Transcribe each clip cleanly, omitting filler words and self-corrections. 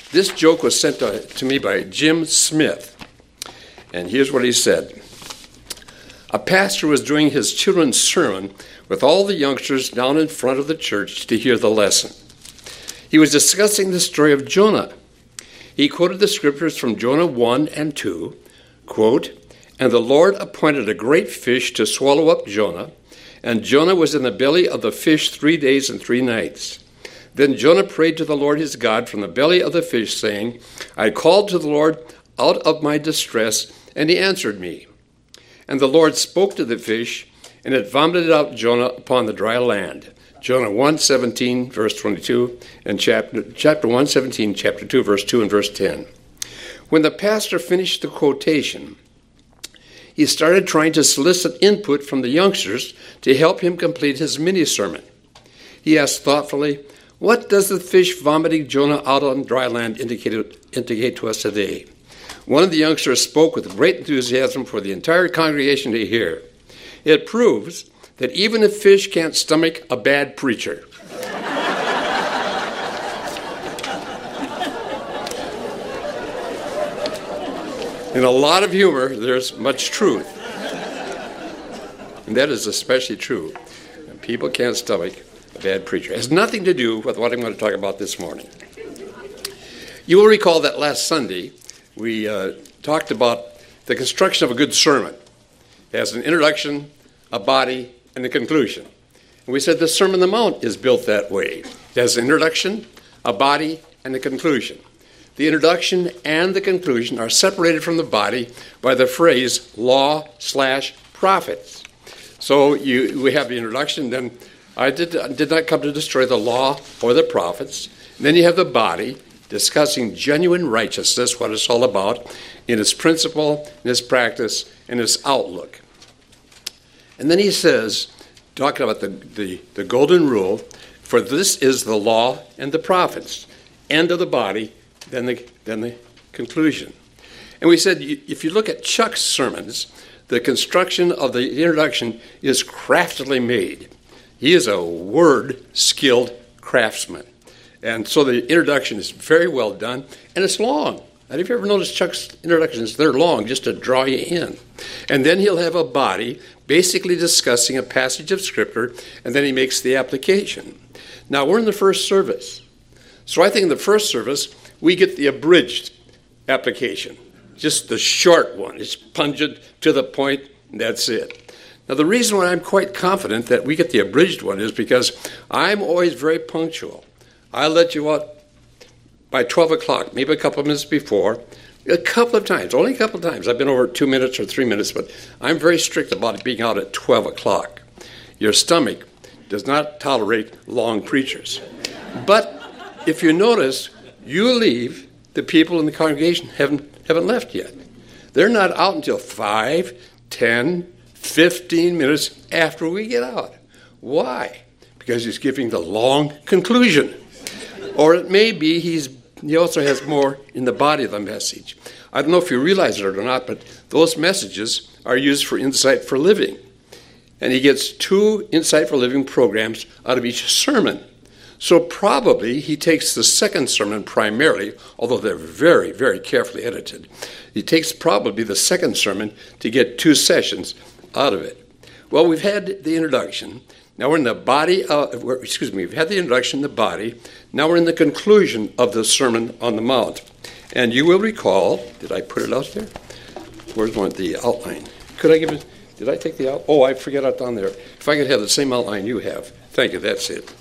This joke was sent to me by Jim Smith, and here's what he said. A pastor was doing his children's sermon with all the youngsters down in front of the church to hear the lesson. He was discussing the story of Jonah. He quoted the scriptures from Jonah 1 and 2, quote, "And the Lord appointed a great fish to swallow up Jonah, and Jonah was in the belly of the fish 3 days and 3 nights. Then Jonah prayed to the Lord his God from the belly of the fish, saying, I called to the Lord out of my distress, and he answered me. And the Lord spoke to the fish, and it vomited out Jonah upon the dry land." Jonah 1:17, verse 22, and chapter 1:17, chapter 2, verse 2 and verse 10. When the pastor finished the quotation, he started trying to solicit input from the youngsters to help him complete his mini-sermon. He asked thoughtfully, "What does the fish vomiting Jonah out on dry land indicate to us today?" One of the youngsters spoke with great enthusiasm for the entire congregation to hear. "It proves that even a fish can't stomach a bad preacher." In a lot of humor, there's much truth. And that is especially true. People can't stomach a bad preacher. It has nothing to do with what I'm going to talk about this morning. You will recall that last Sunday, we talked about the construction of a good sermon. It has an introduction, a body, and a conclusion. And we said the Sermon on the Mount is built that way. It has an introduction, a body, and a conclusion. The introduction and the conclusion are separated from the body by the phrase law/prophets. So we have the introduction, then I did not come to destroy the law or the prophets. And then you have the body discussing genuine righteousness, what it's all about, in its principle, in its practice, and its outlook. And then he says, talking about the golden rule, for this is the law and the prophets. End of the body, then the conclusion. And we said, if you look at Chuck's sermons, the construction of the introduction is craftily made. He is a word-skilled craftsman. And so the introduction is very well done, and it's long. And if you ever noticed Chuck's introductions, they're long just to draw you in. And then he'll have a body basically discussing a passage of Scripture, and then he makes the application. Now, we're in the first service. So I think in the first service, we get the abridged application, just the short one. It's pungent, to the point, and that's it. Now, the reason why I'm quite confident that we get the abridged one is because I'm always very punctual. I let you out by 12 o'clock, maybe a couple of minutes before, a couple of times, only a couple of times. I've been over 2 minutes or 3 minutes, but I'm very strict about it being out at 12 o'clock. Your stomach does not tolerate long preachers. But if you notice, you leave, the people in the congregation haven't left yet. They're not out until 5, 10, 15 minutes after we get out. Why? Because he's giving the long conclusion. Or it may be he also has more in the body of the message. I don't know if you realize it or not, but those messages are used for Insight for Living. And he gets 2 Insight for Living programs out of each sermon. So probably he takes the second sermon primarily, although they're very, very carefully edited. He takes probably the second sermon to get 2 sessions out of it. Well, we've had the introduction. Now we're in the body we've had the introduction, the body. Now we're in the conclusion of the Sermon on the Mount. And you will recall, did I put it out there? Where's the outline? Did I take the outline? Oh, I forget it down there. If I could have the same outline you have. Thank you, that's it.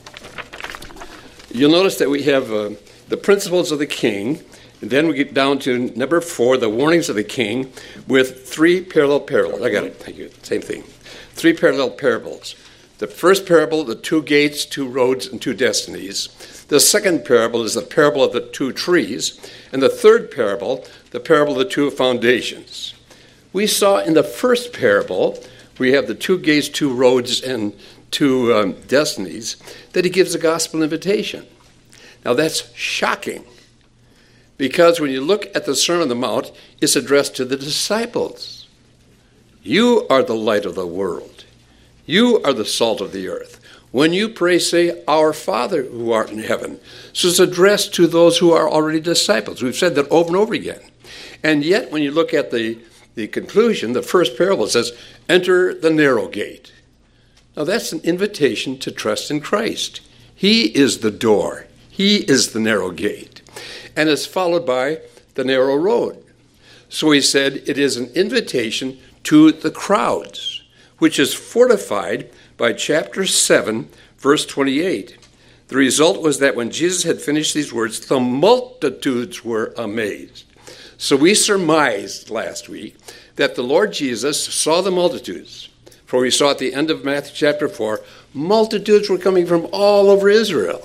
You'll notice that we have the principles of the king, and then we get down to number 4, the warnings of the king, with 3 parallel parables. I got it, thank you, same thing. 3 parallel parables. The first parable, the 2 gates, 2 roads, and 2 destinies. The second parable is the parable of the 2 trees. And the third parable, the parable of the 2 foundations. We saw in the first parable, we have the 2 gates, 2 roads, and 2 destinies, that he gives a gospel invitation. Now that's shocking, because when you look at the Sermon on the Mount, it's addressed to the disciples. You are the light of the world. You are the salt of the earth. When you pray, say, Our Father who art in heaven. So it's addressed to those who are already disciples. We've said that over and over again. And yet, when you look at the conclusion, the first parable says, enter the narrow gate. Now, that's an invitation to trust in Christ. He is the door. He is the narrow gate. And it's followed by the narrow road. So he said it is an invitation to the crowds, which is fortified by chapter 7, verse 28. The result was that when Jesus had finished these words, the multitudes were amazed. So we surmised last week that the Lord Jesus saw the multitudes. For we saw at the end of Matthew chapter 4, multitudes were coming from all over Israel,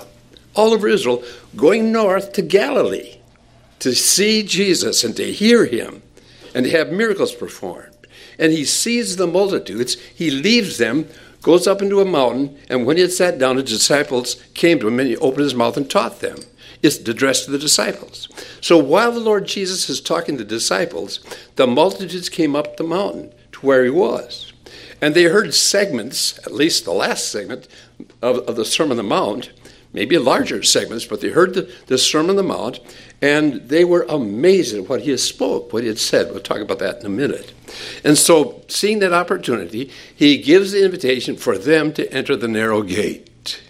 going north to Galilee to see Jesus and to hear him and to have miracles performed. And he sees the multitudes, he leaves them, goes up into a mountain, and when he had sat down, his disciples came to him, and he opened his mouth and taught them. It's addressed to the disciples. So while the Lord Jesus is talking to the disciples, the multitudes came up the mountain to where he was. And they heard segments, at least the last segment of the Sermon on the Mount, maybe larger segments, but they heard the Sermon on the Mount, and they were amazed at what he had spoke, what he had said. We'll talk about that in a minute. And so, seeing that opportunity, he gives the invitation for them to enter the narrow gate.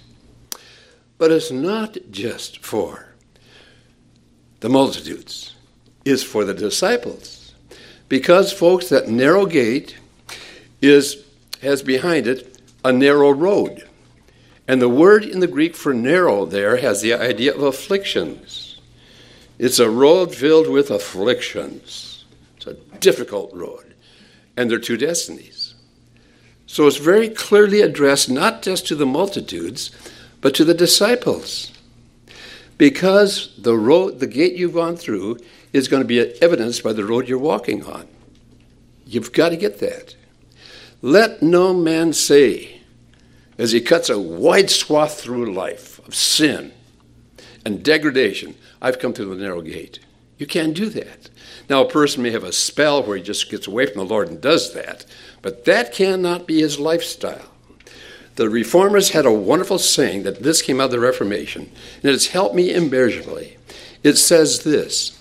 But it's not just for the multitudes. It's for the disciples. Because, folks, that narrow gate has behind it a narrow road. And the word in the Greek for narrow there has the idea of afflictions. It's a road filled with afflictions. It's a difficult road. And there are two destinies. So it's very clearly addressed not just to the multitudes, but to the disciples. Because the gate you've gone through is going to be evidenced by the road you're walking on. You've got to get that. Let no man say, as he cuts a wide swath through life of sin and degradation, I've come through the narrow gate. You can't do that. Now, a person may have a spell where he just gets away from the Lord and does that, but that cannot be his lifestyle. The Reformers had a wonderful saying that this came out of the Reformation, and it's helped me immeasurably. It says this: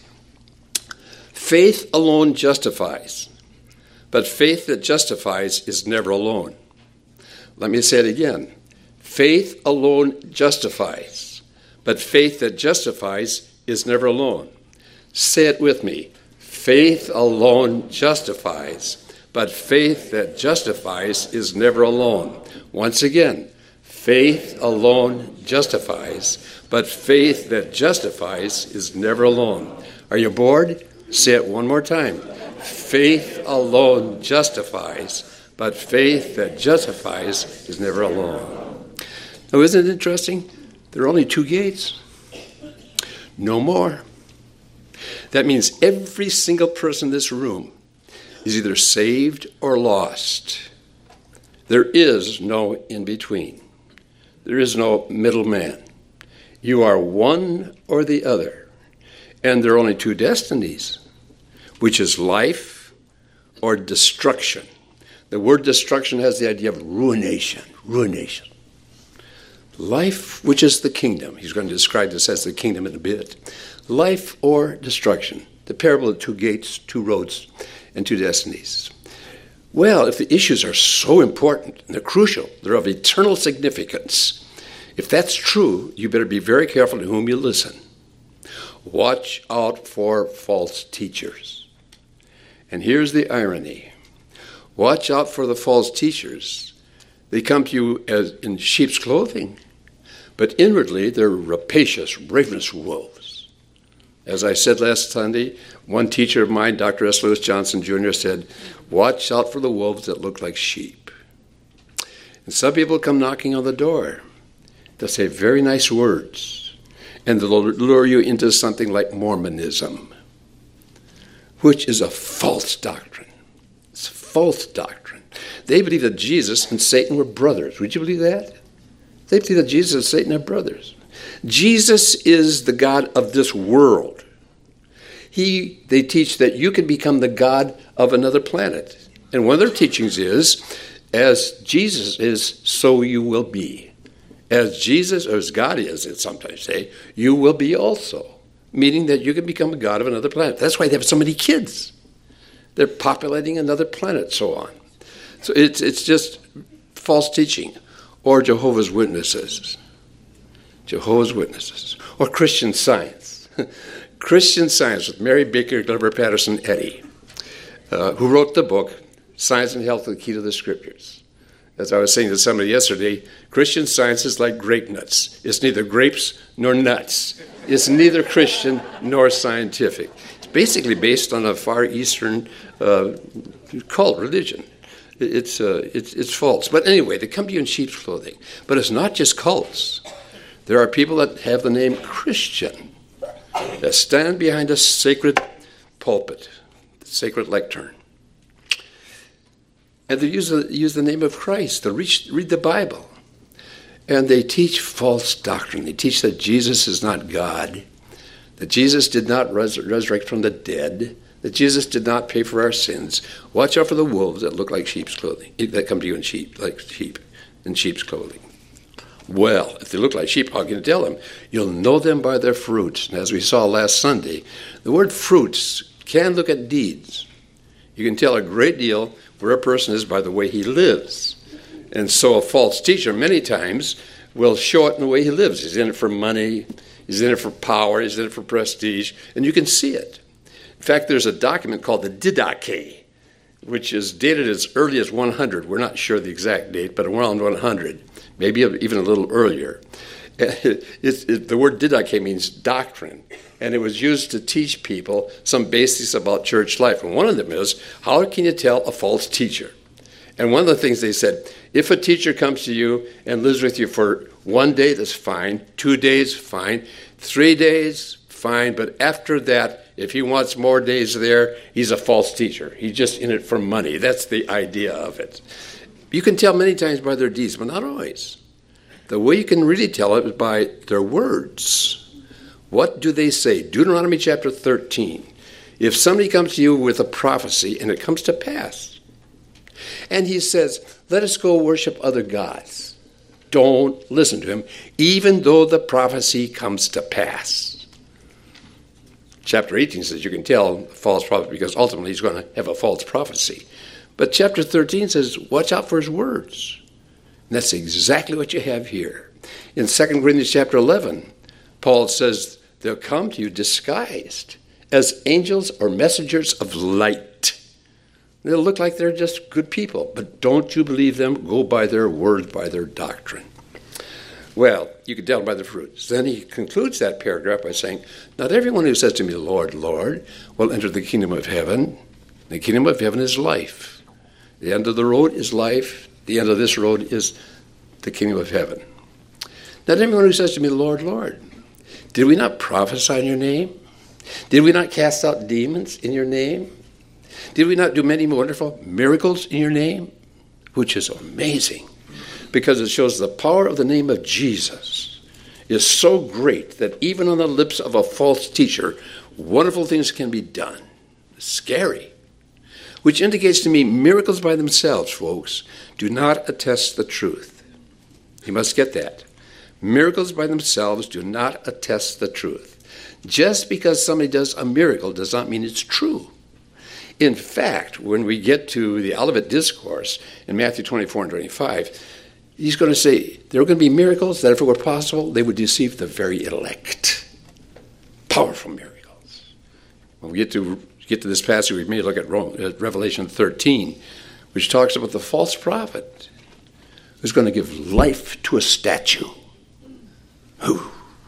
faith alone justifies, but faith that justifies is never alone. Let me say it again. Faith alone justifies, but faith that justifies is never alone. Say it with me. Faith alone justifies, but faith that justifies is never alone. Once again, faith alone justifies, but faith that justifies is never alone. Are you bored? Say it one more time. Faith alone justifies, but faith that justifies is never alone. Now, isn't it interesting? There are only two gates. No more. That means every single person in this room is either saved or lost. There is no in-between. There is no middleman. You are one or the other. And there are only two destinies, which is life or destruction. The word destruction has the idea of ruination. Life, which is the kingdom. He's going to describe this as the kingdom in a bit. Life or destruction. The parable of two gates, two roads, and two destinies. Well, if the issues are so important and they're crucial, they're of eternal significance, if that's true, you better be very careful to whom you listen. Watch out for false teachers. And here's the irony. Watch out for the false teachers. They come to you as in sheep's clothing, but inwardly they're rapacious, ravenous wolves. As I said last Sunday, one teacher of mine, Dr. S. Lewis Johnson Jr., said, watch out for the wolves that look like sheep. And some people come knocking on the door. They'll say very nice words, and they'll lure you into something like Mormonism, which is a false doctrine. It's a false doctrine. They believe that Jesus and Satan were brothers. Would you believe that? They believe that Jesus and Satan are brothers. Jesus is the God of this world. They teach that you can become the God of another planet. And one of their teachings is, as Jesus is, so you will be. As Jesus, or as God is, it sometimes say, you will be also. Meaning that you can become a god of another planet. That's why they have so many kids. They're populating another planet, so on. So it's just false teaching. Or Jehovah's Witnesses. Jehovah's Witnesses. Or Christian Science. Christian Science with Mary Baker Glover Patterson Eddy, who wrote the book, Science and Health, the Key to the Scriptures. As I was saying to somebody yesterday, Christian Science is like grape nuts. It's neither grapes nor nuts. It's neither Christian nor scientific. It's basically based on a Far Eastern cult religion. It's false. But anyway, they come to you in sheep's clothing. But it's not just cults. There are people that have the name Christian that stand behind a sacred pulpit, sacred lectern. And they use the name of Christ to read the Bible. And they teach false doctrine. They teach that Jesus is not God, that Jesus did not resurrect from the dead, that Jesus did not pay for our sins. Watch out for the wolves that look like sheep's clothing, that come to you in sheep in sheep's clothing. Well, if they look like sheep, how can you tell them? You'll know them by their fruits. And as we saw last Sunday, the word fruits can look at deeds. You can tell a great deal where a person is by the way he lives. And so a false teacher many times will show it in the way he lives. He's in it for money, he's in it for power, he's in it for prestige, and you can see it. In fact, there's a document called the Didache, which is dated as early as 100. We're not sure the exact date, but around 100, maybe even a little earlier. The word Didache means doctrine, and it was used to teach people some basics about church life. And one of them is, how can you tell a false teacher? And one of the things they said, if a teacher comes to you and lives with you for 1 day, that's fine. 2 days, fine. 3 days, fine. But after that, if he wants more days there, he's a false teacher. He's just in it for money. That's the idea of it. You can tell many times by their deeds, but not always. The way you can really tell it is by their words. What do they say? Deuteronomy chapter 13. If somebody comes to you with a prophecy and it comes to pass, and he says, let us go worship other gods, don't listen to him, even though the prophecy comes to pass. Chapter 18 says you can tell a false prophet because ultimately he's going to have a false prophecy. But chapter 13 says, watch out for his words. And that's exactly what you have here. In 2 Corinthians chapter 11, Paul says they'll come to you disguised as angels or messengers of light. They'll look like they're just good people, but don't you believe them? Go by their words, by their doctrine. Well, you can tell by the fruits. Then he concludes that paragraph by saying, not everyone who says to me, Lord, Lord, will enter the kingdom of heaven. The kingdom of heaven is life. The end of the road is life. The end of this road is the kingdom of heaven. Not everyone who says to me, Lord, Lord, did we not prophesy in your name? Did we not cast out demons in your name? Did we not do many wonderful miracles in your name? Which is amazing, because it shows the power of the name of Jesus is so great that even on the lips of a false teacher, wonderful things can be done. Scary. Which indicates to me miracles by themselves, folks, do not attest the truth. You must get that. Miracles by themselves do not attest the truth. Just because somebody does a miracle does not mean it's true. In fact, when we get to the Olivet Discourse in Matthew 24 and 25, he's going to say there are going to be miracles that if it were possible, they would deceive the very elect. Powerful miracles. When we get to this passage, we may look at Revelation 13, which talks about the false prophet who's going to give life to a statue. Ooh,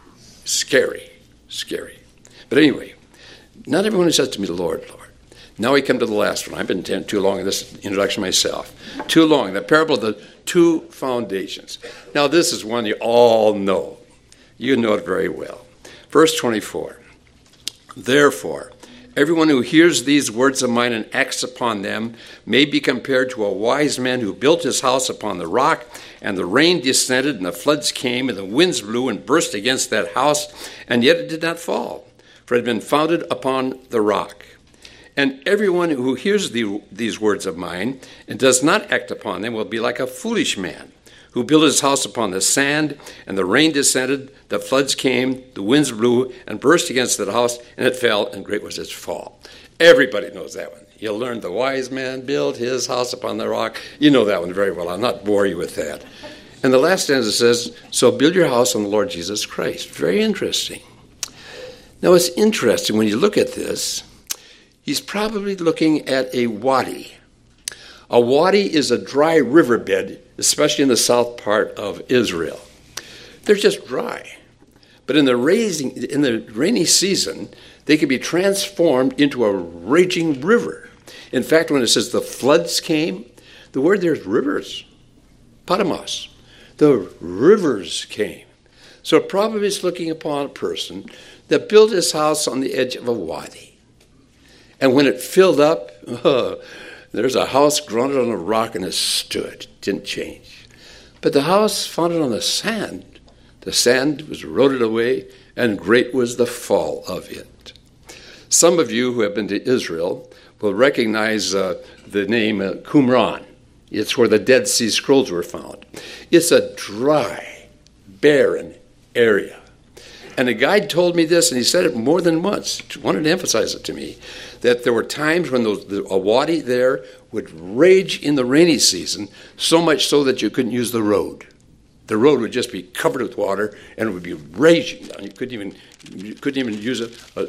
scary, scary. But anyway, not everyone who says to me, Lord, Lord. Now we come to the last one. I've been too long in this introduction myself. Too long. The parable of the two foundations. Now this is one you all know. You know it very well. Verse 24. Therefore, everyone who hears these words of mine and acts upon them may be compared to a wise man who built his house upon the rock, and the rain descended, and the floods came, and the winds blew and burst against that house, and yet it did not fall, for it had been founded upon the rock. And everyone who hears these words of mine and does not act upon them will be like a foolish man who built his house upon the sand, and the rain descended, the floods came, the winds blew, and burst against that house, and it fell, and great was its fall. Everybody knows that one. You learned the wise man built his house upon the rock. You know that one very well. I'll not bore you with that. And the last stanza says, so build your house on the Lord Jesus Christ. Very interesting. Now, it's interesting when you look at this, he's probably looking at a wadi. A wadi is a dry riverbed, especially in the south part of Israel. They're just dry. But in the rainy season, they can be transformed into a raging river. In fact, when it says the floods came, the word there is rivers. Patamos. The rivers came. So probably it's looking upon a person that built his house on the edge of a wadi. And when it filled up, there's a house grounded on a rock and it stood. Didn't change. But the house founded on the sand was eroded away, and great was the fall of it. Some of you who have been to Israel will recognize the name Qumran. It's where the Dead Sea Scrolls were found. It's a dry, barren area. And a guide told me this, and he said it more than once, wanted to emphasize it to me, that there were times when a wadi there would rage in the rainy season, so much so that you couldn't use the road. The road would just be covered with water, and it would be raging down. You couldn't even use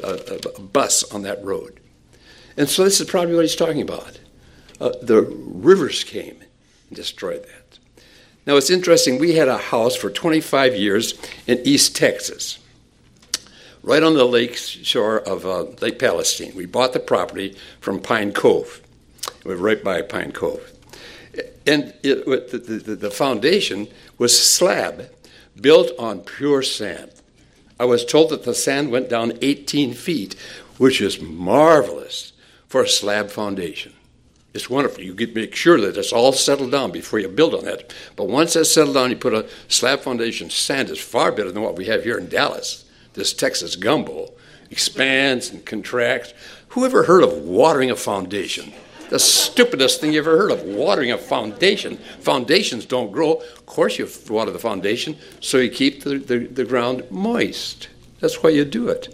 a bus on that road. And so this is probably what he's talking about. The rivers came and destroyed that. Now, it's interesting. We had a house for 25 years in East Texas, right on the lake shore of Lake Palestine. We bought the property from Pine Cove. We're right by Pine Cove. And the foundation was slab built on pure sand. I was told that the sand went down 18 feet, which is marvelous for a slab foundation. It's wonderful. You get make sure that it's all settled down before you build on that. But once that's settled down, you put a slab foundation. Sand is far better than what we have here in Dallas. This Texas gumbo expands and contracts. Who ever heard of watering a foundation? The stupidest thing you ever heard of, watering a foundation. Foundations don't grow. Of course you water the foundation so you keep the ground moist. That's why you do it.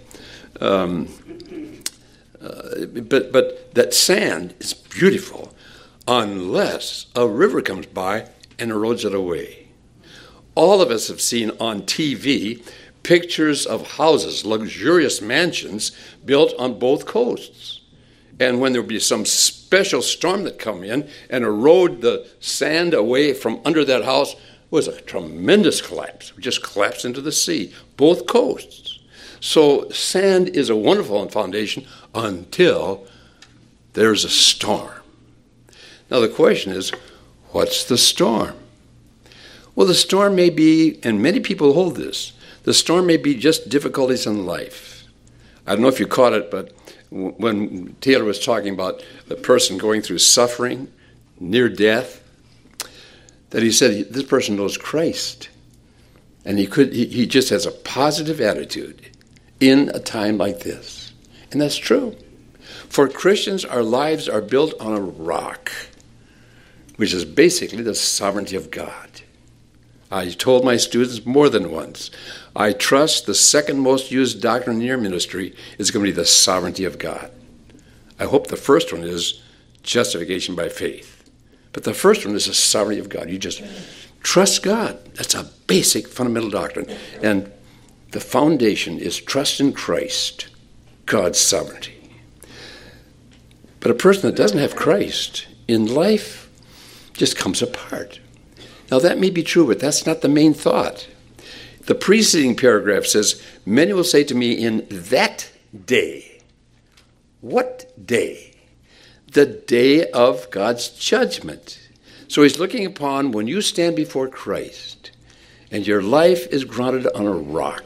But that sand is beautiful unless a river comes by and erodes it away. All of us have seen on TV pictures of houses, luxurious mansions built on both coasts. And when there would be some special storm that come in and erode the sand away from under that house, it was a tremendous collapse. We just collapsed into the sea, both coasts. So sand is a wonderful foundation until there's a storm. Now the question is, what's the storm? Well, the storm may be, and many people hold this, the storm may be just difficulties in life. I don't know if you caught it, but when Taylor was talking about a person going through suffering, near death, that he said this person knows Christ. And he just has a positive attitude in a time like this. And that's true. For Christians, our lives are built on a rock, which is basically the sovereignty of God. I told my students more than once, I trust the second most used doctrine in your ministry is going to be the sovereignty of God. I hope the first one is justification by faith. But the first one is the sovereignty of God. You just trust God. That's a basic fundamental doctrine. And the foundation is trust in Christ, God's sovereignty. But a person that doesn't have Christ in life just comes apart. Now, that may be true, but that's not the main thought. The preceding paragraph says, many will say to me in that day. What day? The day of God's judgment. So he's looking upon when you stand before Christ and your life is grounded on a rock.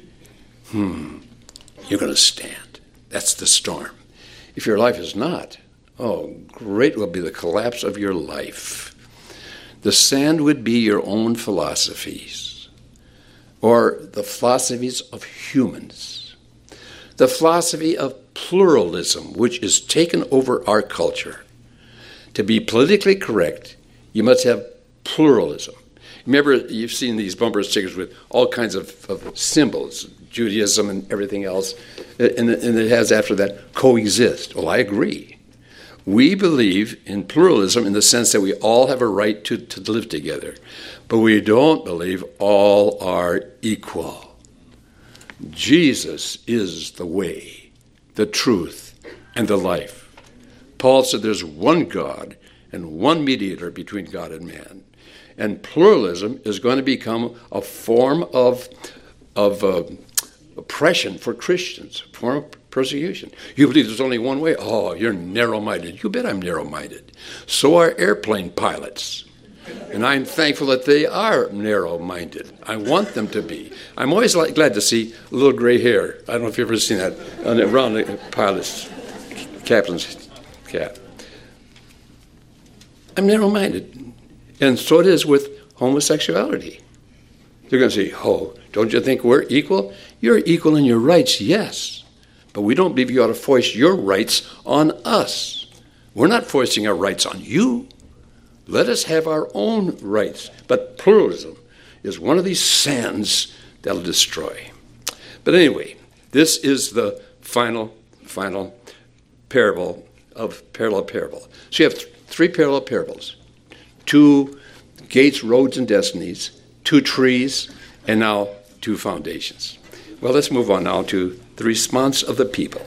You're going to stand. That's the storm. If your life is not, great will be the collapse of your life. The sand would be your own philosophies, or the philosophies of humans. The philosophy of pluralism, which is taken over our culture. To be politically correct, you must have pluralism. Remember, you've seen these bumper stickers with all kinds of symbols, Judaism and everything else, and it has after that, coexist. Well, I agree. We believe in pluralism in the sense that we all have a right to live together, but we don't believe all are equal. Jesus is the way, the truth, and the life. Paul said there's one God and one mediator between God and man. And pluralism is going to become a form of oppression for Christians, a form of persecution. You believe there's only one way? Oh, you're narrow-minded. You bet I'm narrow-minded. So are airplane pilots. And I'm thankful that they are narrow-minded. I want them to be. I'm always glad to see a little gray hair. I don't know if you've ever seen that around the pilot's captain's cap. I'm narrow-minded. And so it is with homosexuality. They're going to say, oh, don't you think we're equal? You're equal in your rights, yes. But we don't believe you ought to force your rights on us. We're not forcing our rights on you. Let us have our own rights. But pluralism is one of these sands that'll destroy. But anyway, this is the final parable of parallel parable. So you have three parallel parables. 2 gates, roads, and destinies, 2 trees, and now 2 foundations. Well, let's move on now to the response of the people.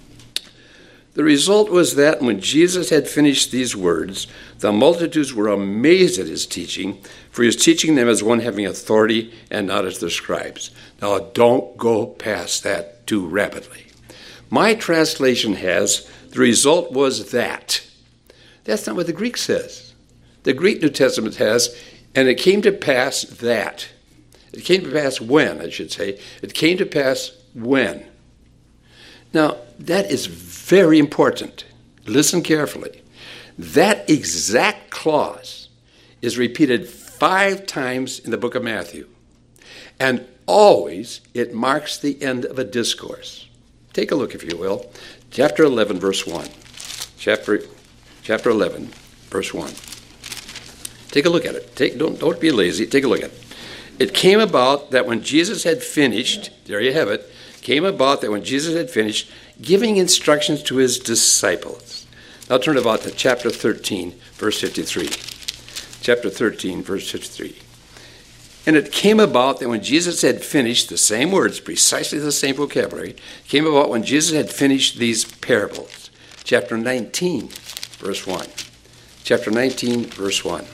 The result was that when Jesus had finished these words, the multitudes were amazed at his teaching, for he was teaching them as one having authority and not as the scribes. Now, don't go past that too rapidly. My translation has, the result was that. That's not what the Greek says. The Greek New Testament has, and it came to pass that. It came to pass when, I should say. It came to pass when. Now, that is very important. Listen carefully. That exact clause is repeated 5 times in the book of Matthew. And always it marks the end of a discourse. Take a look, if you will. Chapter 11, verse 1. Chapter 11, verse 1. Take a look at it. Don't be lazy. Take a look at it. It came about that when Jesus had finished, there you have it, came about that when Jesus had finished giving instructions to his disciples. Now turn about to chapter 13, verse 53. Chapter 13, verse 53. And it came about that when Jesus had finished, the same words, precisely the same vocabulary, came about when Jesus had finished these parables. Chapter 19, verse 1. Chapter 19, verse 1.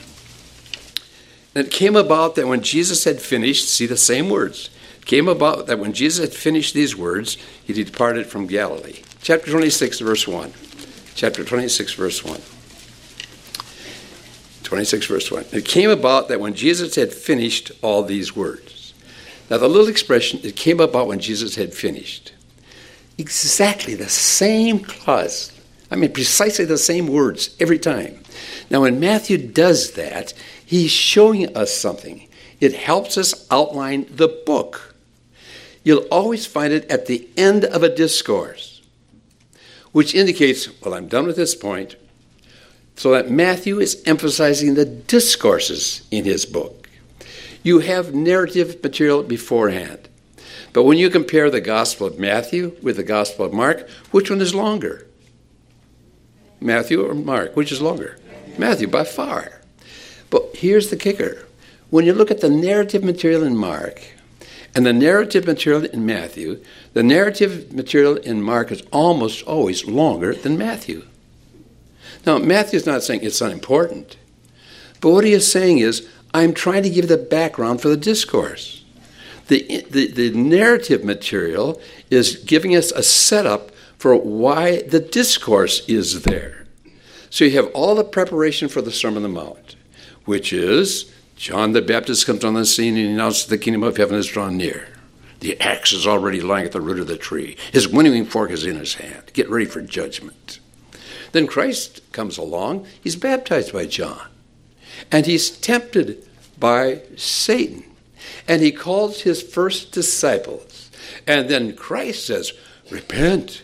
And it came about that when Jesus had finished, see the same words, came about that when Jesus had finished these words, he departed from Galilee. Chapter 26, verse 1. Chapter 26, verse 1. 26, verse 1. It came about that when Jesus had finished all these words. Now, the little expression, it came about when Jesus had finished. Exactly the same clause. I mean, precisely the same words every time. Now, when Matthew does that, he's showing us something. It helps us outline the book. You'll always find it at the end of a discourse, which indicates, well, I'm done with this point, so that Matthew is emphasizing the discourses in his book. You have narrative material beforehand, but when you compare the Gospel of Matthew with the Gospel of Mark, which one is longer? Matthew or Mark? Which is longer? Matthew, by far. But here's the kicker. When you look at the narrative material in Mark and the narrative material in Matthew, the narrative material in Mark is almost always longer than Matthew. Now, Matthew's not saying it's unimportant, but what he is saying is, I'm trying to give the background for the discourse. The narrative material is giving us a setup for why the discourse is there. So you have all the preparation for the Sermon on the Mount, which is John the Baptist comes on the scene and announces the kingdom of heaven is drawn near. The axe is already lying at the root of the tree. His winnowing fork is in his hand. Get ready for judgment. Then Christ comes along. He's baptized by John. And he's tempted by Satan. And he calls his first disciples. And then Christ says, repent.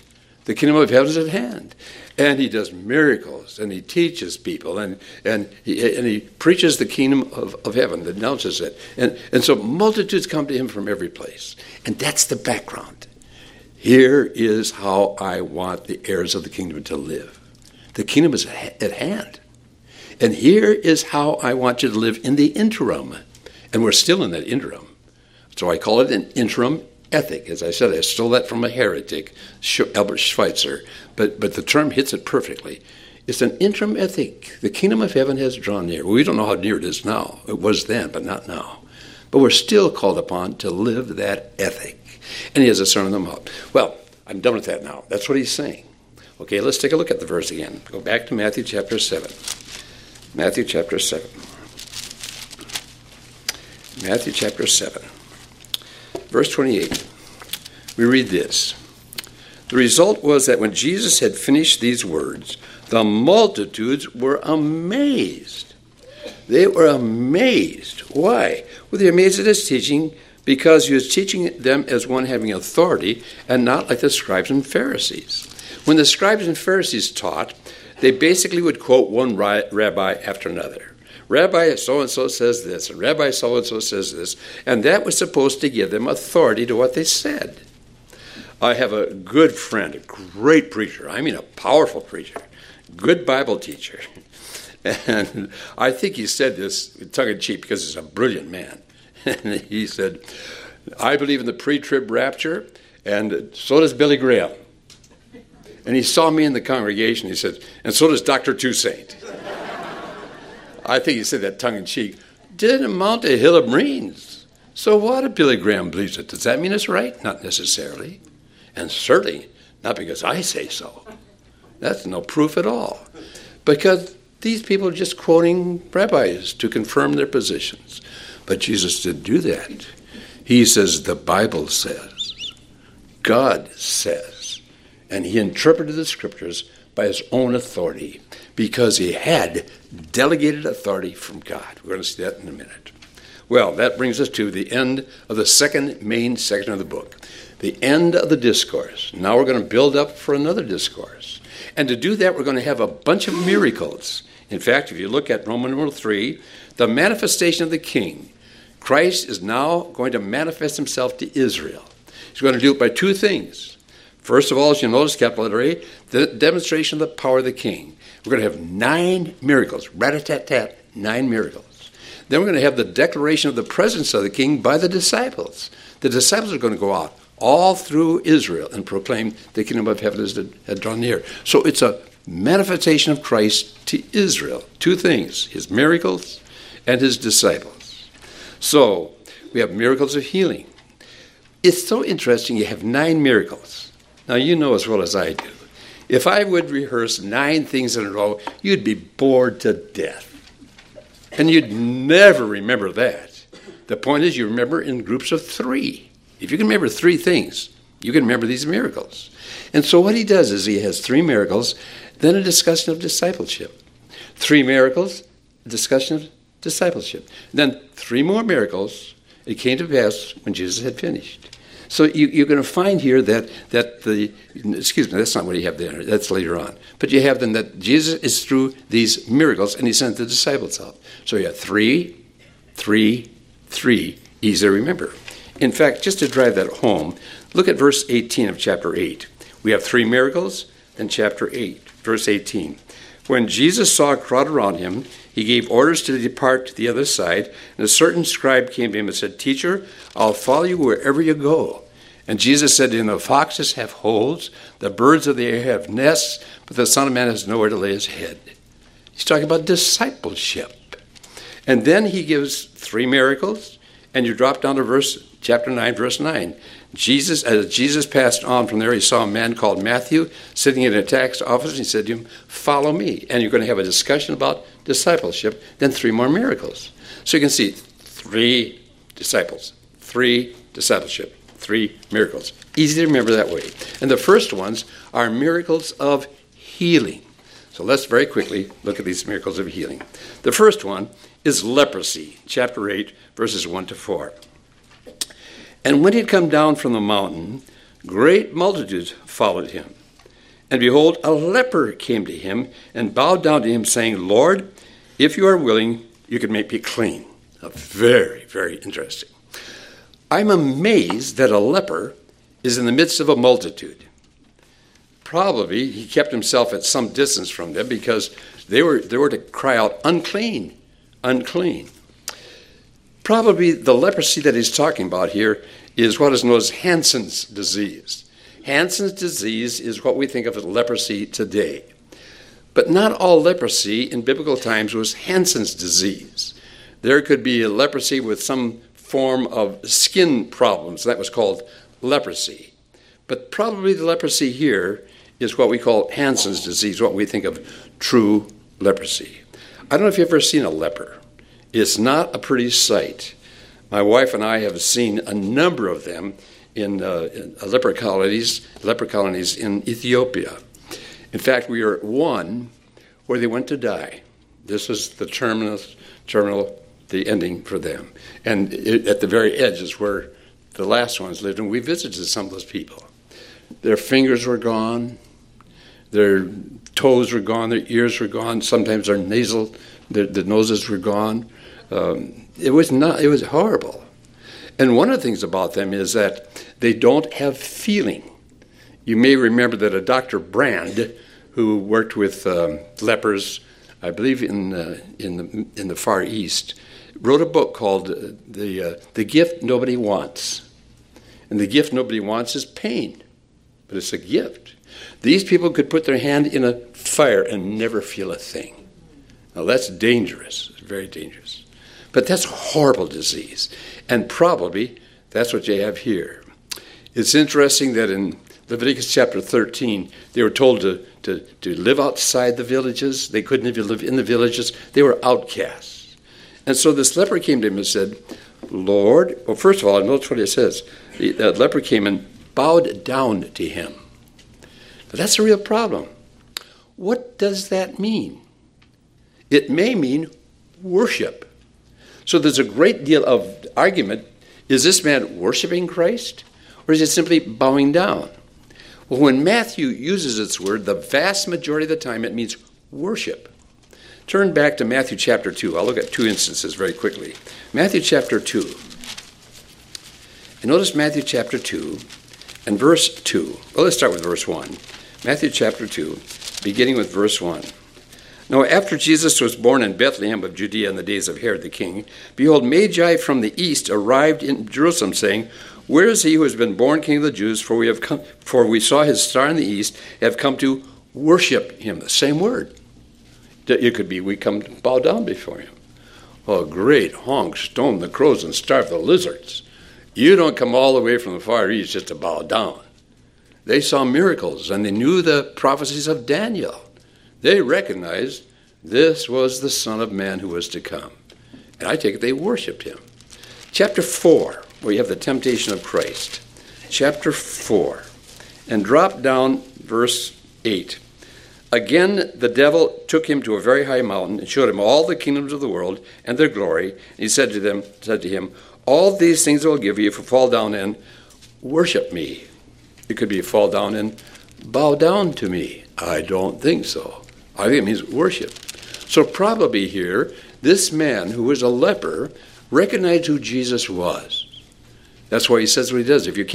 The kingdom of heaven is at hand. And he does miracles, and he teaches people, and he preaches the kingdom of heaven, announces it. And so multitudes come to him from every place. And that's the background. Here is how I want the heirs of the kingdom to live. The kingdom is at hand. And here is how I want you to live in the interim. And we're still in that interim. So I call it an interim ethic. As I said, I stole that from a heretic, Albert Schweitzer. But the term hits it perfectly. It's an interim ethic. The kingdom of heaven has drawn near. We don't know how near it is now. It was then, but not now. But we're still called upon to live that ethic. And he has a Sermon on the Mount. Well, I'm done with that now. That's what he's saying. Okay, let's take a look at the verse again. Go back to Matthew chapter 7. Matthew chapter 7. Matthew chapter 7. Verse 28. We read this. The result was that when Jesus had finished these words, the multitudes were amazed. They were amazed. Why? Well, they're amazed at his teaching because he was teaching them as one having authority and not like the scribes and Pharisees. When the scribes and Pharisees taught, they basically would quote one rabbi after another. Rabbi so-and-so says this, and Rabbi so-and-so says this, and that was supposed to give them authority to what they said. I have a good friend, a great preacher, I mean a powerful preacher, good Bible teacher. And I think he said this tongue-in-cheek because he's a brilliant man. And he said, I believe in the pre-trib rapture, and so does Billy Graham. And he saw me in the congregation, he said, and so does Dr. Toussaint. I think he said that tongue-in-cheek. Didn't amount to a hill of brains. So what if Billy Graham believes it? Does that mean it's right? Not necessarily. And certainly not because I say so. That's no proof at all. Because these people are just quoting rabbis to confirm their positions. But Jesus didn't do that. He says, the Bible says, God says. And he interpreted the scriptures by his own authority because he had delegated authority from God. We're going to see that in a minute. Well, that brings us to the end of the second main section of the book, the end of the discourse. Now we're going to build up for another discourse. And to do that, we're going to have a bunch of miracles. In fact, if you look at Roman numeral 3, the manifestation of the king, Christ is now going to manifest himself to Israel. He's going to do it by two things. First of all, as you notice, capital letter A, the demonstration of the power of the king. We're going to have 9 miracles, rat-a-tat-tat, 9 miracles. Then we're going to have the declaration of the presence of the king by the disciples. The disciples are going to go out all through Israel and proclaim the kingdom of heaven had drawn near. So it's a manifestation of Christ to Israel. Two things, his miracles and his disciples. So we have miracles of healing. It's so interesting you have 9 miracles. Now you know as well as I do. If I would rehearse 9 things in a row, you'd be bored to death. And you'd never remember that. The point is you remember in groups of 3. If you can remember 3 things, you can remember these miracles. And so what he does is he has 3 miracles, then a discussion of discipleship. 3 miracles, a discussion of discipleship. Then 3 more miracles. It came to pass when Jesus had finished. So you're going to find here that excuse me, that's not what you have there. That's later on. But you have then that Jesus is through these miracles, and he sent the disciples out. So you have 3, 3, 3, easy to remember. In fact, just to drive that home, look at verse 18 of chapter 8. We have 3 miracles, and chapter 8, verse 18. When Jesus saw a crowd around him, he gave orders to depart to the other side, and a certain scribe came to him and said, Teacher, I'll follow you wherever you go. And Jesus said to him, The foxes have holes, the birds of the air have nests, but the Son of Man has nowhere to lay his head. He's talking about discipleship. And then he gives 3 miracles, and you drop down to chapter 9, verse 9. As Jesus passed on from there, he saw a man called Matthew sitting in a tax office, and he said to him, Follow me. And you're going to have a discussion about discipleship, then 3 more miracles. So you can see 3 disciples, 3 discipleship, 3 miracles. Easy to remember that way. And the first ones are miracles of healing. So let's very quickly look at these miracles of healing. The first one is leprosy, chapter 8, verses 1 to 4. And when he had come down from the mountain, great multitudes followed him. And behold, a leper came to him and bowed down to him, saying, Lord, if you are willing, you can make me clean. Very, very interesting. I'm amazed that a leper is in the midst of a multitude. Probably he kept himself at some distance from them because they were to cry out, unclean, unclean. Probably the leprosy that he's talking about here is what is known as Hansen's disease. Hansen's disease is what we think of as leprosy today. But not all leprosy in biblical times was Hansen's disease. There could be a leprosy with some form of skin problems. That was called leprosy. But probably the leprosy here is what we call Hansen's disease, what we think of true leprosy. I don't know if you've ever seen a leper. It's not a pretty sight. My wife and I have seen a number of them in leper colonies in Ethiopia. In fact, we were at one where they went to die. This was the terminal, the ending for them. And at the very edge is where the last ones lived, and we visited some of those people. Their fingers were gone, their toes were gone, their ears were gone, sometimes their the noses were gone. It was horrible. And one of the things about them is that they don't have feeling. You may remember that a Dr. Brand, who worked with lepers, I believe in the Far East, wrote a book called The Gift Nobody Wants. And the gift nobody wants is pain, but it's a gift. These people could put their hand in a fire and never feel a thing. Now that's dangerous. It's very dangerous. But that's a horrible disease. And probably that's what you have here. It's interesting that in Leviticus chapter 13, they were told to live outside the villages. They couldn't even live in the villages. They were outcasts. And so this leper came to him and said, Lord, well, first of all, notice what it says. The leper came and bowed down to him. But that's a real problem. What does that mean? It may mean worship. So there's a great deal of argument. Is this man worshiping Christ? Or is it simply bowing down? Well, when Matthew uses its word, the vast majority of the time it means worship. Turn back to Matthew chapter 2. I'll look at two instances very quickly. Matthew chapter 2. And notice Matthew chapter 2 and verse 2. Well, let's start with verse 1. Matthew chapter 2, beginning with verse 1. Now, after Jesus was born in Bethlehem of Judea in the days of Herod the king, behold, Magi from the east arrived in Jerusalem, saying, Where is he who has been born King of the Jews? For we saw his star in the east, have come to worship him. The same word. It could be, we come to bow down before him. Oh, great honk, stone the crows and starve the lizards. You don't come all the way from the far east just to bow down. They saw miracles, and they knew the prophecies of Daniel. They recognized this was the Son of Man who was to come. And I take it they worshiped him. Chapter 4, where you have the temptation of Christ. Chapter 4. And drop down verse 8. Again, the devil took him to a very high mountain and showed him all the kingdoms of the world and their glory. And he said to him, All these things I will give you if you fall down and worship me. It could be fall down and bow down to me. I don't think so. I think it means worship. So probably here, this man who was a leper recognized who Jesus was. That's why he says what he does. If you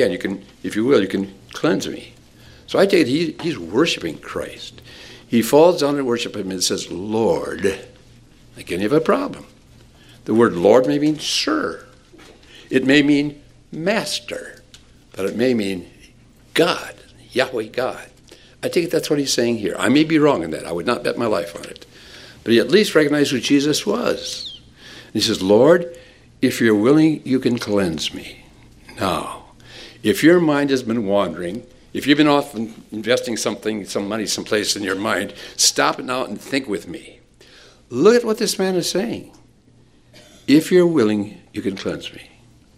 can cleanse me. So I take it he's worshiping Christ. He falls down and worships him and says, Lord. Again, you have a problem. The word Lord may mean sir. It may mean master. But it may mean God, Yahweh God. I take it that's what he's saying here. I may be wrong in that. I would not bet my life on it. But he at least recognized who Jesus was. And he says, Lord, if you're willing, you can cleanse me. Now, if your mind has been wandering, if you've been off investing some money someplace in your mind, stop it now and think with me. Look at what this man is saying. If you're willing, you can cleanse me.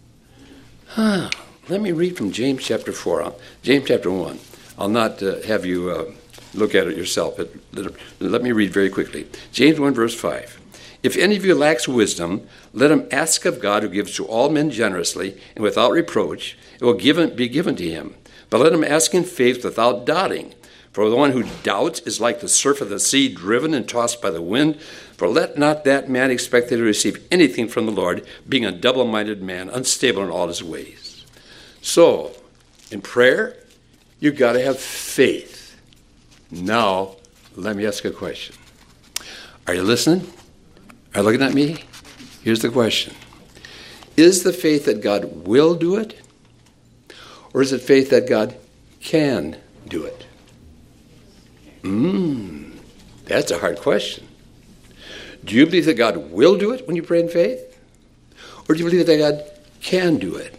Let me read from James chapter 4, James chapter 1. I'll not have you look at it yourself, but let me read very quickly. James 1, verse 5. If any of you lacks wisdom, let him ask of God, who gives to all men generously and without reproach. It will be given to him. But let him ask in faith without doubting. For the one who doubts is like the surf of the sea, driven and tossed by the wind. For let not that man expect to receive anything from the Lord, being a double-minded man, unstable in all his ways. So, in prayer, you've got to have faith. Now, let me ask a question. Are you listening? Are you looking at me? Here's the question. Is the faith that God will do it? Or is it faith that God can do it? That's a hard question. Do you believe that God will do it when you pray in faith? Or do you believe that God can do it?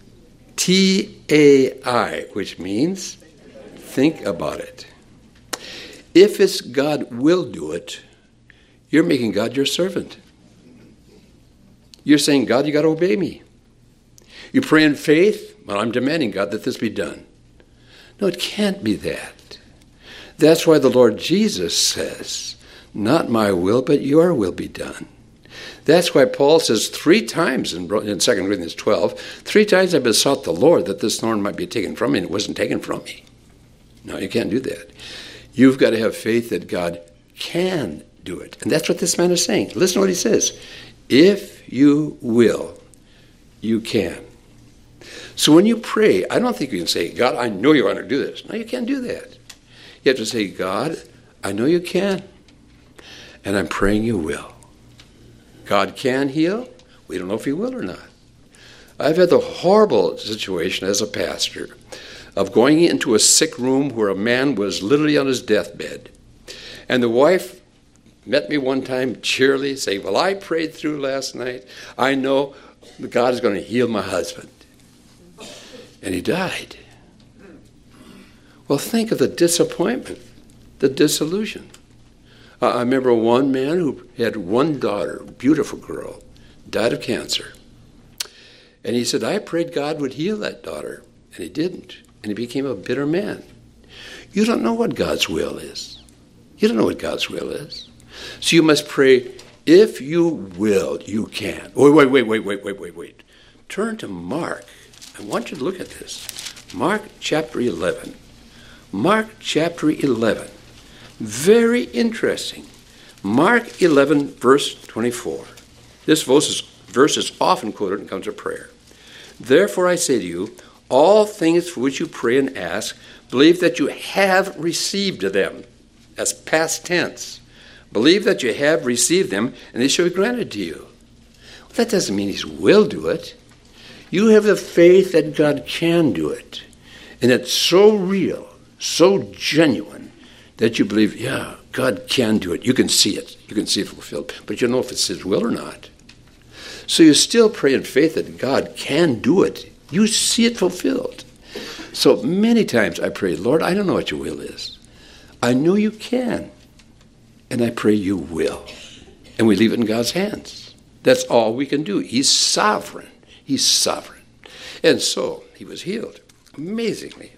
T-A-I, which means think about it. If it's God will do it, you're making God your servant. You're saying, God, you got to obey me. You pray in faith, well, I'm demanding, God, that this be done. No, it can't be that. That's why the Lord Jesus says, not my will, but your will be done. That's why Paul says 3 times in 2 Corinthians 12, 3 times I besought the Lord that this thorn might be taken from me, and it wasn't taken from me. No, you can't do that. You've got to have faith that God can do it. And that's what this man is saying. Listen to what he says. If you will, you can. So when you pray, I don't think you can say, God, I know you want to do this. No, you can't do that. You have to say, God, I know you can, and I'm praying you will. God can heal. We don't know if he will or not. I've had the horrible situation as a pastor of going into a sick room where a man was literally on his deathbed. And the wife met me one time cheerily saying, well, I prayed through last night. I know that God is going to heal my husband. And he died. Well, think of the disappointment, the disillusion. I remember one man who had one daughter, beautiful girl, died of cancer. And he said, I prayed God would heal that daughter. And he didn't. And he became a bitter man. You don't know what God's will is. You don't know what God's will is. So you must pray, if you will, you can. Wait. Turn to Mark. I want you to look at this. Mark chapter 11. Mark chapter 11. Very interesting. Mark 11, verse 24. This verse is often quoted when it comes to prayer. Therefore I say to you, all things for which you pray and ask, believe that you have received them. That's past tense. Believe that you have received them, and they shall be granted to you. Well, that doesn't mean he will do it. You have the faith that God can do it. And it's so real, so genuine, that you believe, yeah, God can do it. You can see it. You can see it fulfilled. But you don't know if it's his will or not. So you still pray in faith that God can do it. You see it fulfilled. So many times I pray, Lord, I don't know what your will is. I know you can. And I pray you will. And we leave it in God's hands. That's all we can do. He's sovereign. He's sovereign. And so he was healed. Amazingly.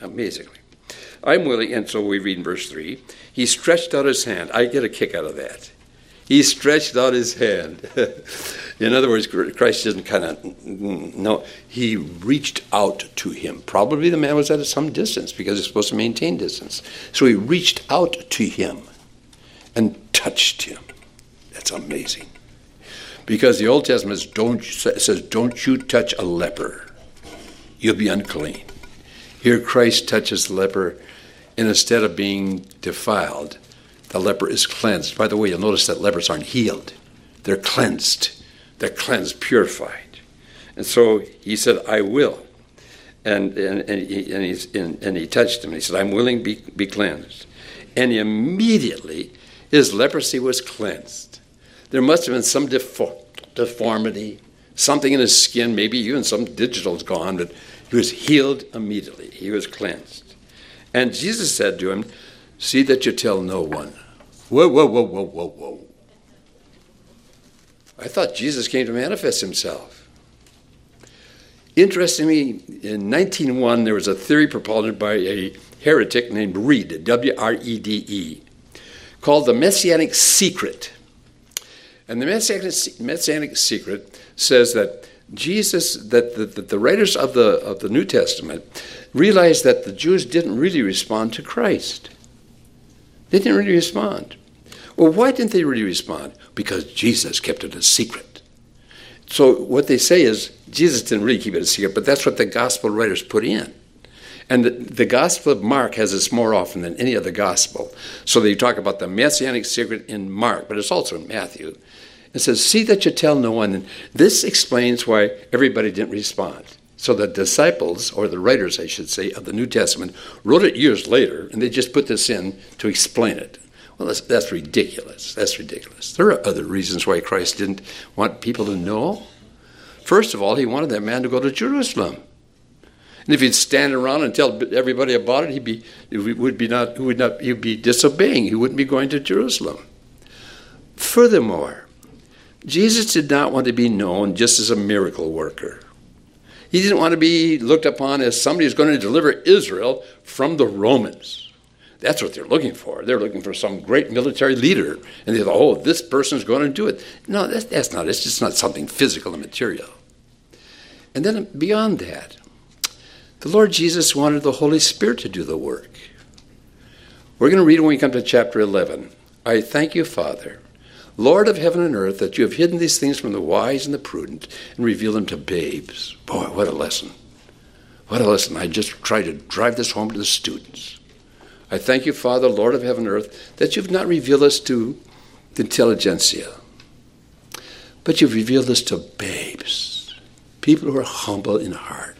I'm willing, and so we read in verse 3, he stretched out his hand. I get a kick out of that. He stretched out his hand. In other words, Christ didn't no, he reached out to him. Probably the man was at some distance because he's supposed to maintain distance. So he reached out to him and touched him. That's amazing. Because the Old Testament says, don't you touch a leper. You'll be unclean. Here Christ touches the leper, and instead of being defiled, the leper is cleansed. By the way, you'll notice that lepers aren't healed. They're cleansed. They're cleansed, purified. And so he said, I will. And he touched him. He said, I'm willing to be cleansed. And immediately his leprosy was cleansed. There must have been some deformity, something in his skin, maybe even some digital's gone, but he was healed immediately. He was cleansed. And Jesus said to him, see that you tell no one. Whoa. I thought Jesus came to manifest himself. Interestingly, in 1901, there was a theory propounded by a heretic named Reed, W-R-E-D-E, called the Messianic Secret. And the Messianic Secret says that Jesus, that the writers of the New Testament realized that the Jews didn't really respond to Christ. They didn't really respond. Well, why didn't they really respond? Because Jesus kept it a secret. So what they say is Jesus didn't really keep it a secret, but that's what the gospel writers put in. And the Gospel of Mark has this more often than any other gospel. So they talk about the messianic secret in Mark, but it's also in Matthew. It says, see that you tell no one. And this explains why everybody didn't respond. So the disciples, or the writers, I should say, of the New Testament, wrote it years later, and they just put this in to explain it. Well, that's ridiculous. That's ridiculous. There are other reasons why Christ didn't want people to know. First of all, he wanted that man to go to Jerusalem. And if he'd stand around and tell everybody about it, he would be disobeying. He wouldn't be going to Jerusalem. Furthermore, Jesus did not want to be known just as a miracle worker. He didn't want to be looked upon as somebody who's going to deliver Israel from the Romans. That's what they're looking for. They're looking for some great military leader. And they thought, oh, this person's going to do it. No, that's not. It's just not something physical and material. And then beyond that, the Lord Jesus wanted the Holy Spirit to do the work. We're going to read when we come to chapter 11. I thank you, Father, Lord of heaven and earth, that you have hidden these things from the wise and the prudent and revealed them to babes. Boy, what a lesson. What a lesson. I just try to drive this home to the students. I thank you, Father, Lord of heaven and earth, that you've not revealed us to the intelligentsia, but you've revealed us to babes, people who are humble in heart.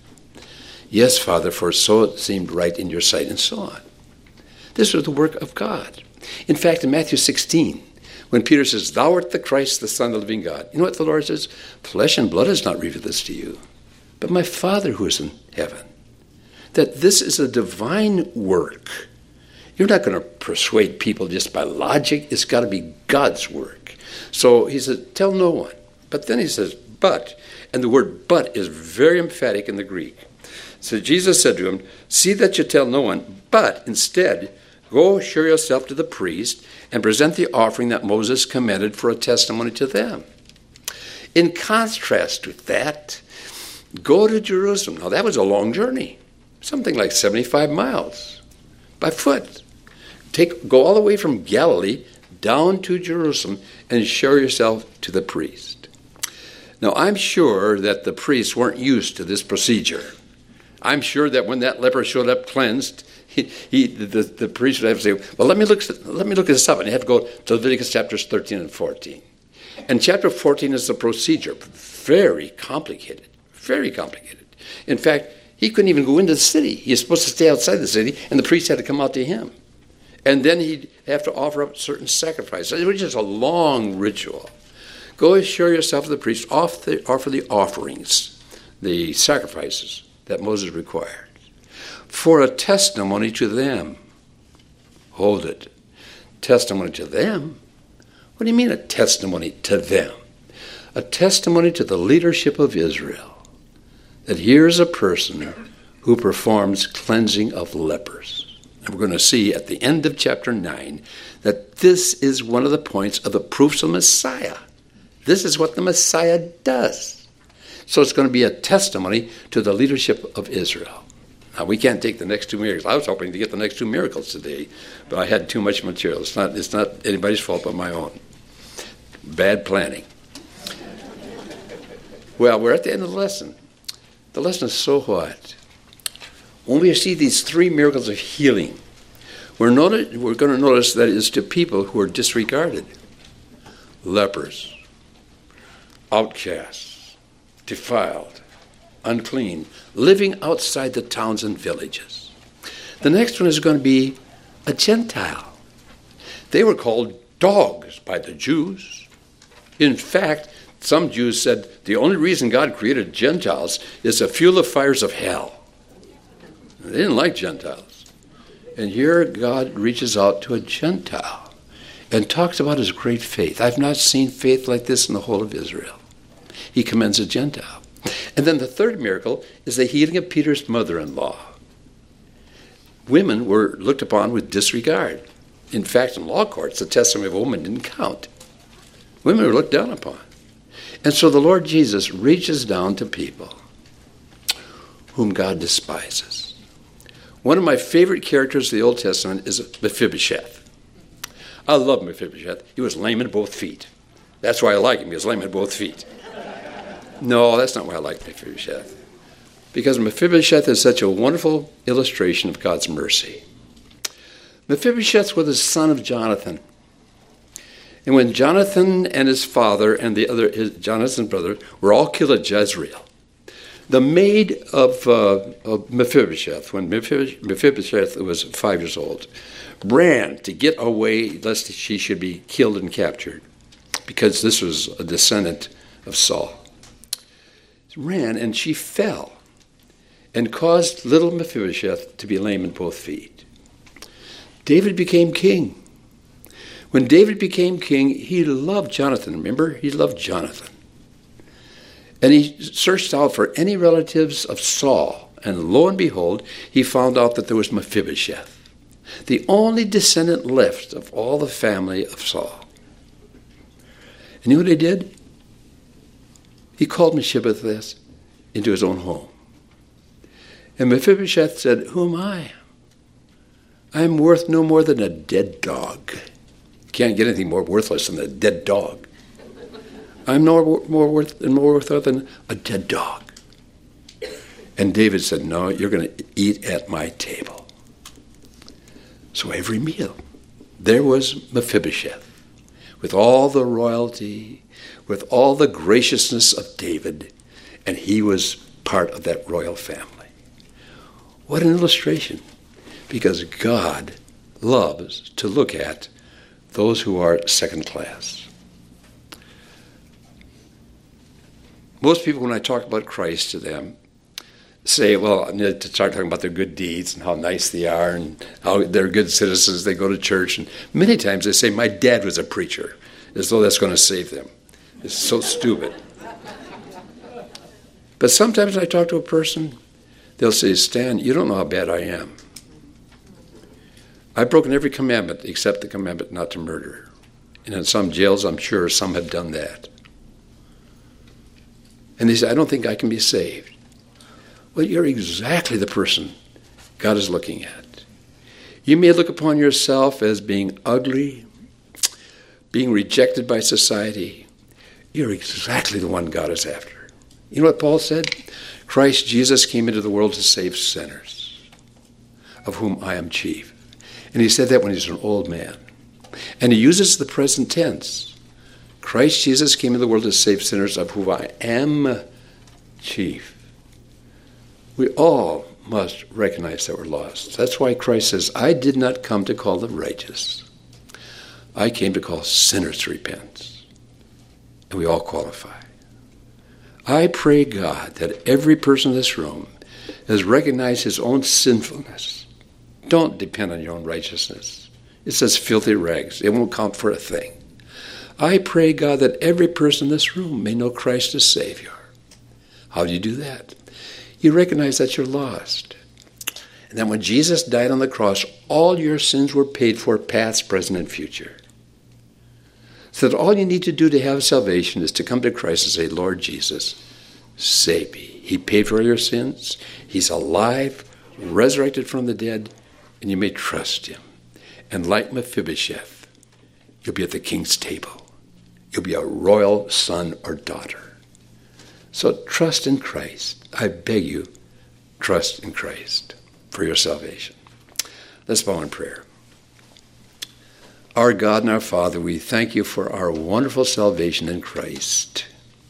Yes, Father, for so it seemed right in your sight, and so on. This was the work of God. In fact, in Matthew 16, when Peter says, thou art the Christ, the Son of the living God, you know what the Lord says? Flesh and blood has not revealed this to you, but my Father who is in heaven. That this is a divine work. You're not going to persuade people just by logic. It's got to be God's work. So he says, tell no one. But then he says, but, and the word but is very emphatic in the Greek. So Jesus said to him, see that you tell no one, but instead go show yourself to the priest and present the offering that Moses commanded for a testimony to them. In contrast with that, go to Jerusalem. Now that was a long journey, something like 75 miles by foot. Go all the way from Galilee down to Jerusalem and show yourself to the priest. Now I'm sure that the priests weren't used to this procedure. I'm sure that when that leper showed up cleansed, the priest would have to say, well, let me look this up. And you have to go to Leviticus chapters 13 and 14. And chapter 14 is the procedure. Very complicated. Very complicated. In fact, he couldn't even go into the city. He was supposed to stay outside the city, and the priest had to come out to him. And then he'd have to offer up certain sacrifices. It was just a long ritual. Go show yourself to the priest, offer the offerings, the sacrifices that Moses required, for a testimony to them. Hold it. Testimony to them? What do you mean a testimony to them? A testimony to the leadership of Israel, that here's a person who performs cleansing of lepers. And we're going to see at the end of chapter 9 that this is one of the points of the proofs of Messiah. This is what the Messiah does. So it's going to be a testimony to the leadership of Israel. Now, we can't take the next two miracles. I was hoping to get the next two miracles today, but I had too much material. It's not anybody's fault but my own. Bad planning. Well, we're at the end of the lesson. The lesson is so what? When we see these three miracles of healing, we're going to notice that it's to people who are disregarded. Lepers, outcasts, defiled, unclean, living outside the towns and villages. The next one is going to be a Gentile. They were called dogs by the Jews. In fact, some Jews said the only reason God created Gentiles is to fuel the fires of hell. They didn't like Gentiles. And here God reaches out to a Gentile and talks about his great faith. I've not seen faith like this in the whole of Israel. He commends a Gentile. And then the third miracle is the healing of Peter's mother-in-law. Women were looked upon with disregard. In fact, in law courts, the testimony of a woman didn't count. Women were looked down upon. And so the Lord Jesus reaches down to people whom God despises. One of my favorite characters of the Old Testament is Mephibosheth. I love Mephibosheth. He was lame in both feet. That's why I like him. He was lame in both feet. No, that's not why I like Mephibosheth. Because Mephibosheth is such a wonderful illustration of God's mercy. Mephibosheth was the son of Jonathan. And when Jonathan and his father and Jonathan's brother were all killed at Jezreel, the maid of Mephibosheth, when Mephibosheth was 5 years old, ran to get away lest she should be killed and captured, because this was a descendant of Saul. She ran and she fell and caused little Mephibosheth to be lame in both feet. David became king. When David became king, he loved Jonathan. Remember? He loved Jonathan. And he searched out for any relatives of Saul. And lo and behold, he found out that there was Mephibosheth, the only descendant left of all the family of Saul. And you know what he did? He called Mephibosheth into his own home. And Mephibosheth said, "Who am I? I'm worth no more than a dead dog." Can't get anything more worthless than a dead dog. I'm more worth than a dead dog. And David said, "No, you're going to eat at my table." So every meal, there was Mephibosheth, with all the royalty, with all the graciousness of David, and he was part of that royal family. What an illustration, because God loves to look at those who are second class. Most people, when I talk about Christ to them, say, well, I need to start talking about their good deeds and how nice they are and how they're good citizens, they go to church. And many times they say, my dad was a preacher, as though that's going to save them. It's so stupid. But sometimes I talk to a person, they'll say, Stan, you don't know how bad I am. I've broken every commandment except the commandment not to murder. And in some jails, I'm sure some have done that. And they say, I don't think I can be saved. Well, you're exactly the person God is looking at. You may look upon yourself as being ugly, being rejected by society. You're exactly the one God is after. You know what Paul said? Christ Jesus came into the world to save sinners, of whom I am chief. And he said that when he was an old man. And he uses the present tense. Christ Jesus came into the world to save sinners, of whom I am chief. We all must recognize that we're lost. That's why Christ says, I did not come to call the righteous. I came to call sinners to repentance. And we all qualify. I pray, God, that every person in this room has recognized his own sinfulness. Don't depend on your own righteousness. It's as filthy rags. It won't count for a thing. I pray, God, that every person in this room may know Christ as Savior. How do you do that? You recognize that you're lost. And that when Jesus died on the cross, all your sins were paid for, past, present, and future. So that all you need to do to have salvation is to come to Christ and say, Lord Jesus, save me. He paid for all your sins. He's alive, resurrected from the dead, and you may trust him. And like Mephibosheth, you'll be at the king's table. You'll be a royal son or daughter. So trust in Christ. I beg you, trust in Christ for your salvation. Let's bow in prayer. Our God and our Father, we thank you for our wonderful salvation in Christ.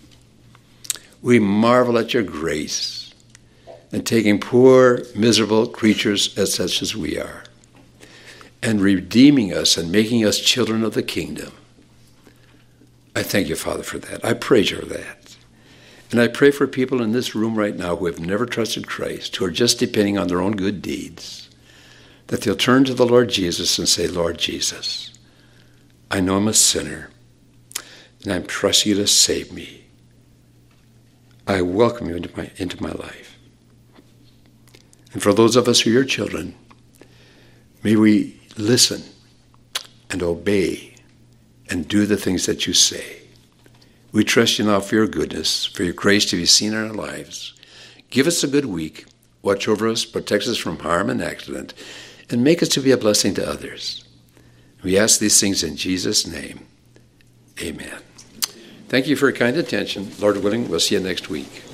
We marvel at your grace in taking poor, miserable creatures as such as we are and redeeming us and making us children of the kingdom. I thank you, Father, for that. I praise you for that. And I pray for people in this room right now who have never trusted Christ, who are just depending on their own good deeds, that they'll turn to the Lord Jesus and say, Lord Jesus, I know I'm a sinner, and I'm trusting you to save me. I welcome you into my life. And for those of us who are your children, may we listen and obey and do the things that you say. We trust you now for your goodness, for your grace to be seen in our lives. Give us a good week. Watch over us, protect us from harm and accident, and make us to be a blessing to others. We ask these things in Jesus' name. Amen. Thank you for your kind attention. Lord willing, we'll see you next week.